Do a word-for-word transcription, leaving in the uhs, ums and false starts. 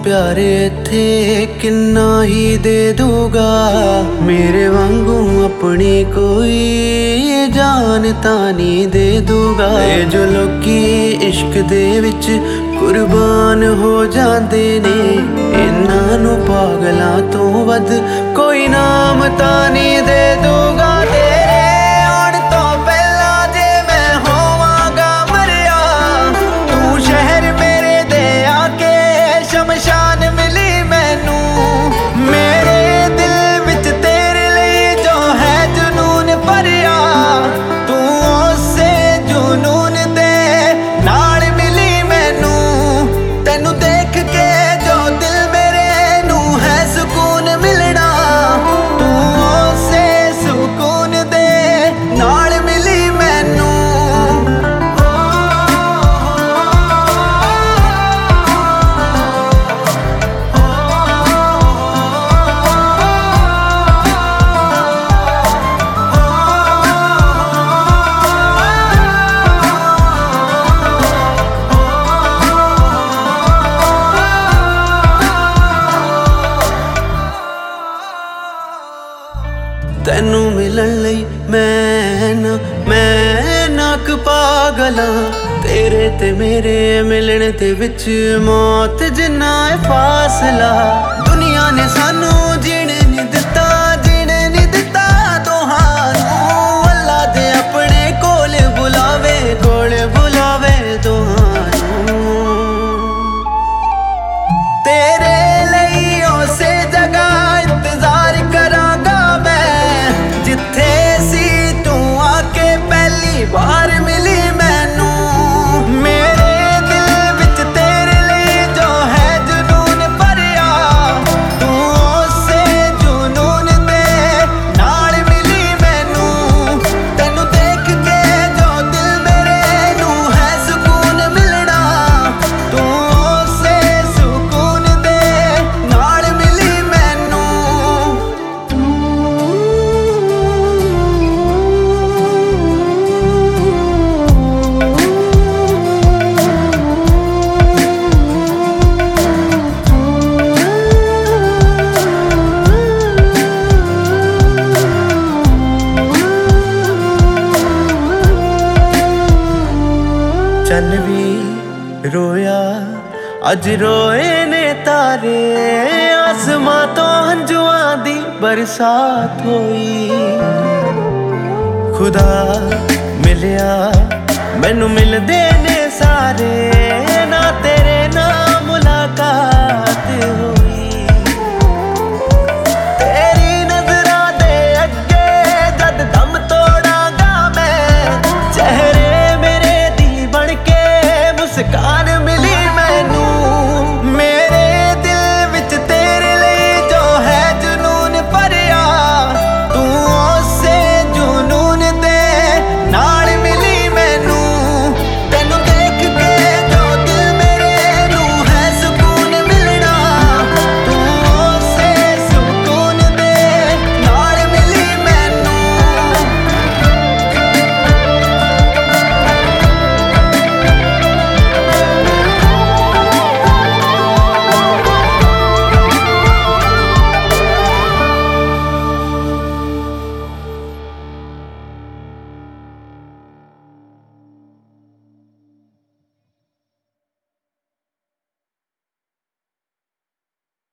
प्यार इत्थे किन्ना ही दे दूगा, मेरे वांगू अपनी कोई जान तां नहीं दे दूगा। ये जो लोकी इश्क दे विच कुर्बान हो जाते ने, इन्हां नूं पागलां तों वध कोई नाम तां नहीं दे दूगा। तेरे आउण तों पहलां जे मैं होवांगा मरिया, तू शहर मेरे दे आके शमशान मिली मैनू। मेरे दिल विच तेरे लिए जो है जुनून भरिया, तू उसे जुनून दे नाल मिली मैनू। तेनू देख के जो दिल मेरे नू है सुकून मिलना, तू उसे सुकून दे नाल मिली मैनू। तैनू मिलन लई मैं ना मैं नाक पागला, तेरे ते मेरे मिलन दे विच मौत जिन्ना है फासला। दुनिया ने सानू जीने नहीं दिता, जीने नहीं दिता तुहानू। अल्लाह दे अपने कोल बुलावे, कोल बुलावे तुहानू। तेरे लई उसे जगह इंतजार करांगा मैं, जिथे सी तू आके पहली बार मिली मैनू। मेरे दिल विच तेरे लिए जो है जुनून भरिया, तू उसे जुनून दे नाल मिली मैनू। तेनू देख के जो दिल मेरे नू है सुकून मिलना, तू उसे सुकून दे नाल मिली मैनू। चन भी रोया अज रोए ने तारे, आसमां तो हंजुआं दी बरसात होई। खुदा मिलिया मैनू मिलदे ने सारे, ना तेरे ना मुलाकात हो।